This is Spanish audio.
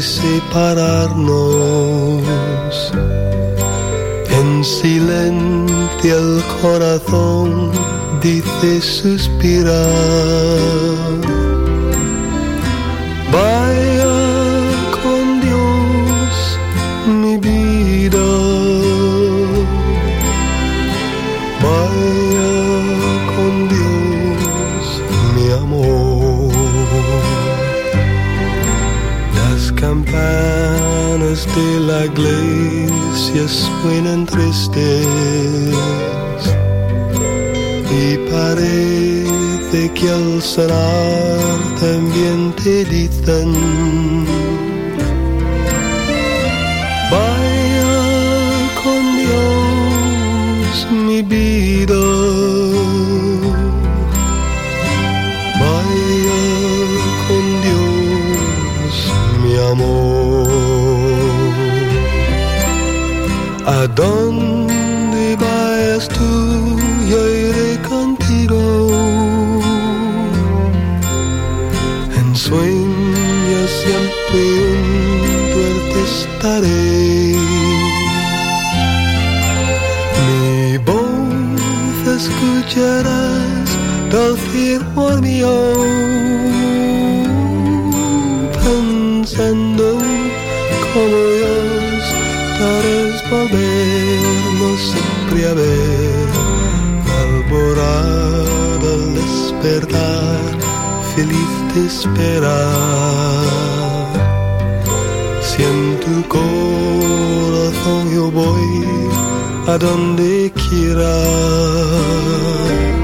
separarnos. En silencio el corazón dice suspirar. Vaya con Dios mi vida, vaya con Dios mi amor. Las campanas de la iglesia suenan tristes y parece que al sonar también te dicen: vaya con Dios mi vida, vaya con Dios mi amor. ¿A dónde vayas tú? Yo iré contigo. En sueños siempre junto a ti estaré. Mi voz escucharás, dulce amor mío, pensando como Dios para volvernos siempre a ver. Alborada al despertar, feliz de esperar. Si en tu corazón yo voy a donde quiera.